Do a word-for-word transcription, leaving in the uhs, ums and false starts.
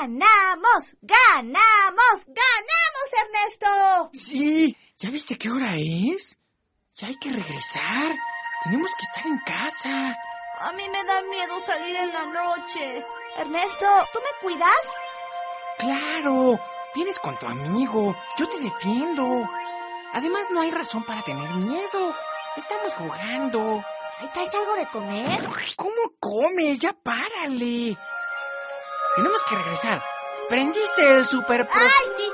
¡Ganamos! ¡Ganamos! ¡Ganamos, Ernesto! Sí, ¿ya viste qué hora es? Ya hay que regresar. Tenemos que estar en casa. A mí me da miedo salir en la noche. Ernesto, ¿tú me cuidas? Claro, vienes con tu amigo. Yo te defiendo. Además, no hay razón para tener miedo. Estamos jugando. ¿Ahí traes algo de comer? ¿Cómo comes? Ya párale. Tenemos que regresar. ¿Prendiste el super... ¡Ay, sí!